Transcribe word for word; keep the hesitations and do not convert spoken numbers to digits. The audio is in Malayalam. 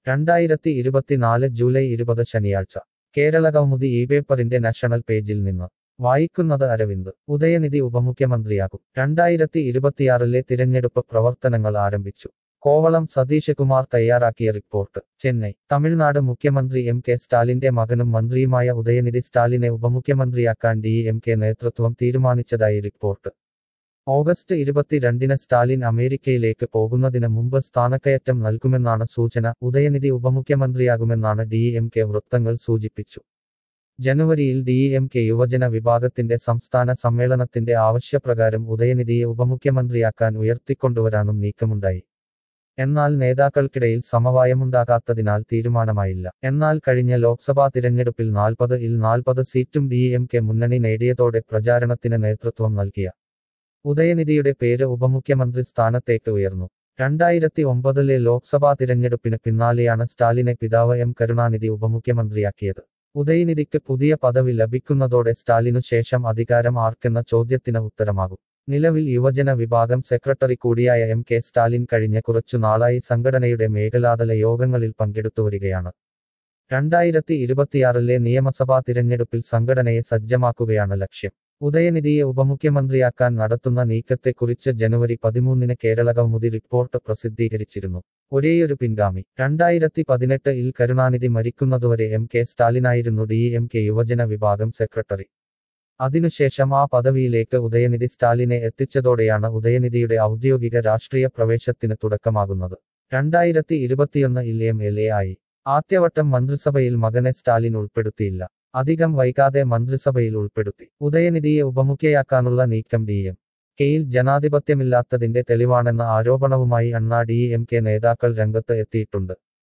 രണ്ടായിരത്തി ഇരുപത്തിനാല് ജൂലൈ ഇരുപത് ശനിയാഴ്ച കേരളകൗമുദി ഈ പേപ്പറിന്റെ നാഷണൽ പേജിൽ നിന്ന് വായിക്കുന്നത് അരവിന്ദ് ഉദയനിധി ഉപമുഖ്യമന്ത്രിയാകും രണ്ടായിരത്തി ഇരുപത്തിയാറിലെ തിരഞ്ഞെടുപ്പ് പ്രവർത്തനങ്ങൾ ആരംഭിച്ചു കോവളം സതീഷ് കുമാർ തയ്യാറാക്കിയ റിപ്പോർട്ട് ചെന്നൈ തമിഴ്നാട് മുഖ്യമന്ത്രി എം കെ സ്റ്റാലിന്റെ മകനും മന്ത്രിയുമായ ഉദയനിധി സ്റ്റാലിനെ ഉപമുഖ്യമന്ത്രിയാക്കാൻ ഡി എം കെ നേതൃത്വം തീരുമാനിച്ചതായി റിപ്പോർട്ട് ഓഗസ്റ്റ് ഇരുപത്തിരണ്ടിന് സ്റ്റാലിൻ അമേരിക്കയിലേക്ക് പോകുന്നതിന് മുമ്പ് സ്ഥാനക്കയറ്റം നൽകുമെന്നാണ് സൂചന ഉദയനിധി ഉപമുഖ്യമന്ത്രിയാകുമെന്നാണ് ഡി എം കെ വൃത്തങ്ങൾ സൂചിപ്പിച്ചു ജനുവരിയിൽ ഡി എം കെ യുവജന വിഭാഗത്തിന്റെ സംസ്ഥാന സമ്മേളനത്തിന്റെ ആവശ്യപ്രകാരം ഉദയനിധിയെ ഉപമുഖ്യമന്ത്രിയാക്കാൻ ഉയർത്തിക്കൊണ്ടുവരാനും നീക്കമുണ്ടായി എന്നാൽ നേതാക്കൾക്കിടയിൽ സമവായമുണ്ടാകാത്തതിനാൽ തീരുമാനമായില്ല എന്നാൽ കഴിഞ്ഞ ലോക്സഭാ തിരഞ്ഞെടുപ്പിൽ നാൽപ്പത് ഇൽ നാൽപ്പത് സീറ്റും ഡി എം കെ മുന്നണി നേടിയതോടെ പ്രചാരണത്തിന് നേതൃത്വം നൽകിയ ഉദയനിധിയുടെ പേര് ഉപമുഖ്യമന്ത്രി സ്ഥാനത്തേക്ക് ഉയർന്നു രണ്ടായിരത്തി ഒമ്പതിലെ ലോക്സഭാ തിരഞ്ഞെടുപ്പിന് പിന്നാലെയാണ് സ്റ്റാലിനെ പിതാവ് എം കരുണാനിധി ഉപമുഖ്യമന്ത്രിയാക്കിയത് ഉദയനിധിക്ക് പുതിയ പദവി ലഭിക്കുന്നതോടെ സ്റ്റാലിനു ശേഷം അധികാരം ആർക്കെന്ന ചോദ്യത്തിന് ഉത്തരമാകും നിലവിൽ യുവജന വിഭാഗം സെക്രട്ടറി കൂടിയായ എം കെ സ്റ്റാലിൻ കഴിഞ്ഞ കുറച്ചു നാളായി സംഘടനയുടെ മേഖലാതല യോഗങ്ങളിൽ പങ്കെടുത്തുവരികയാണ് രണ്ടായിരത്തി ഇരുപത്തിയാറിലെ നിയമസഭാ തിരഞ്ഞെടുപ്പിൽ സംഘടനയെ സജ്ജമാക്കുകയാണ് ലക്ഷ്യം ഉദയനിധിയെ ഉപമുഖ്യമന്ത്രിയാക്കാൻ നടത്തുന്ന നീക്കത്തെക്കുറിച്ച് ജനുവരി പതിമൂന്നിന് കേരളകൗമുദി റിപ്പോർട്ട് പ്രസിദ്ധീകരിച്ചിരുന്നു ഒരേയൊരു പിൻഗാമി രണ്ടായിരത്തി പതിനെട്ട് ഇൽ കരുണാനിധി മരിക്കുന്നതുവരെ എം കെ സ്റ്റാലിനായിരുന്നു ഡി എം കെ യുവജന വിഭാഗം സെക്രട്ടറി അതിനുശേഷം ആ പദവിയിലേക്ക് ഉദയനിധി സ്റ്റാലിനെ എത്തിച്ചതോടെയാണ് ഉദയനിധിയുടെ ഔദ്യോഗിക രാഷ്ട്രീയ പ്രവേശത്തിന് തുടക്കമാകുന്നത് രണ്ടായിരത്തി ഇരുപത്തിയൊന്ന് ഇൽ എം എൽ എ ആയി ആദ്യവട്ടം മന്ത്രിസഭയിൽ മകനെ സ്റ്റാലിൻ ഉൾപ്പെടുത്തിയില്ല അധികം വൈകാതെ മന്ത്രിസഭയിൽ ഉൾപ്പെടുത്തി ഉദയനിധിയെ ഉപമുഖ്യയാക്കാനുള്ള നീക്കം ഡി എം കെയിൽ ജനാധിപത്യമില്ലാത്തതിന്റെ തെളിവാണെന്ന ആരോപണവുമായി അണ്ണാ ഡി എം കെ നേതാക്കൾ രംഗത്ത് എത്തിയിട്ടുണ്ട്